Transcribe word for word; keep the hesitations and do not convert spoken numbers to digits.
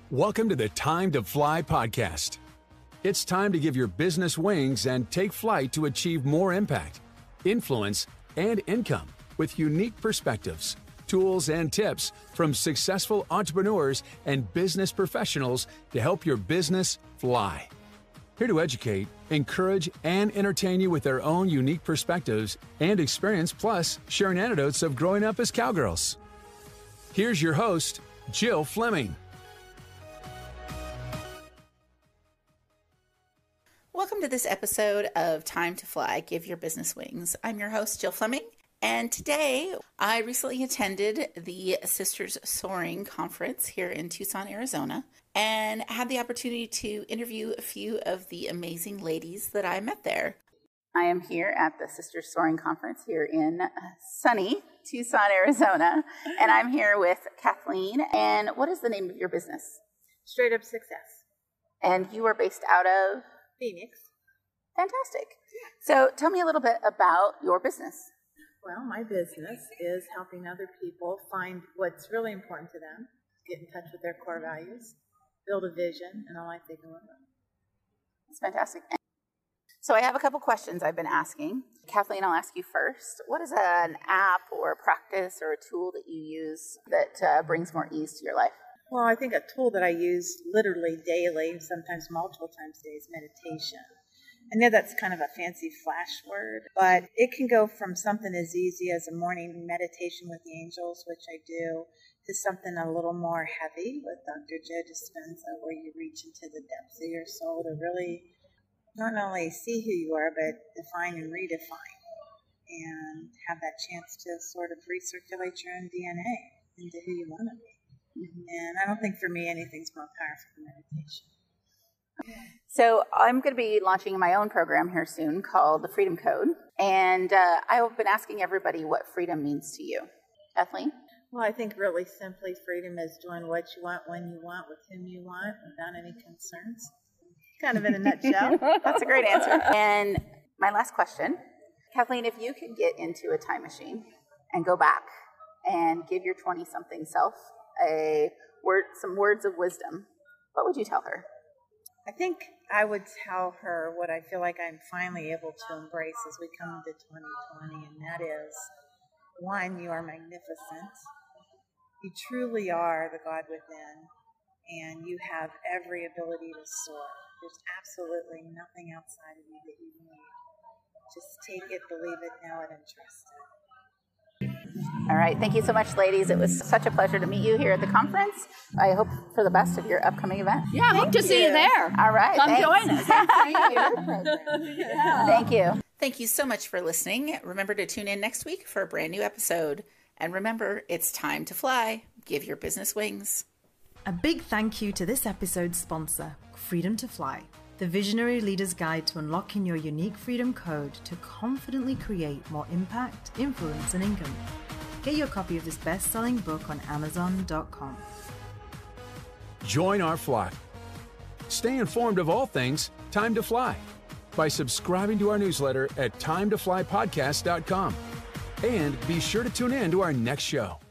Welcome to the Time to Fly podcast. It's time to give your business wings and take flight to achieve more impact, influence, and income with unique perspectives, tools, and tips from successful entrepreneurs and business professionals to help your business fly. Here to educate, encourage, and entertain you with their own unique perspectives and experience, plus sharing anecdotes of growing up as cowgirls. Here's your host, Jill Fleming. Welcome to this episode of Time to Fly, Give Your Business Wings. I'm your host, Jill Fleming, and today I recently attended the Sisters Soaring Conference here in Tucson, Arizona, and had the opportunity to interview a few of the amazing ladies that I met there. I am here at the Sisters Soaring Conference here in sunny Tucson, Arizona, and I'm here with Kathleen. And what is the name of your business? Straight Up Success. And you are based out of? Phoenix. Fantastic. So tell me a little bit about your business. Well, my business is helping other people find what's really important to them, get in touch with their core values, build a vision, and a life they can live with. That's fantastic. So I have a couple questions I've been asking. Kathleen, I'll ask you first. What is an app or a practice or a tool that you use that uh, brings more ease to your life? Well, I think a tool that I use literally daily, sometimes multiple times a day, is meditation. I know that's kind of a fancy flash word, but it can go from something as easy as a morning meditation with the angels, which I do, to something a little more heavy with Doctor Joe Dispenza, where you reach into the depths of your soul to really not only see who you are, but define and redefine, and have that chance to sort of recirculate your own D N A into who you want to be. Mm-hmm. And I don't think for me anything's more powerful than meditation. So I'm going to be launching my own program here soon called the Freedom Code. And uh, I've been asking everybody what freedom means to you. Kathleen? Well, I think really simply freedom is doing what you want, when you want, with whom you want, without any concerns. Kind of in a nutshell. That's a great answer. And my last question, Kathleen, if you could get into a time machine and go back and give your twenty-something self a word, some words of wisdom, what would you tell her? I think I would tell her what I feel like I'm finally able to embrace as we come into twenty twenty, and that is, one, you are magnificent. You truly are the God within, and you have every ability to soar. There's absolutely nothing outside of you that you need. Just take it, believe it, know it, and trust it. All right. Thank you so much, ladies. It was such a pleasure to meet you here at the conference. I hope for the best of your upcoming event. Yeah, I hope to see you there. All right. Come thanks. join us. yeah. Thank you. Thank you so much for listening. Remember to tune in next week for a brand new episode. And remember, it's time to fly. Give your business wings. A big thank you to this episode's sponsor, Freedom to Fly, the visionary leader's guide to unlocking your unique freedom code to confidently create more impact, influence, and income. Get your copy of this best-selling book on amazon dot com. Join our flock. Stay informed of all things Time to Fly by subscribing to our newsletter at time to fly podcast dot com. And be sure to tune in to our next show.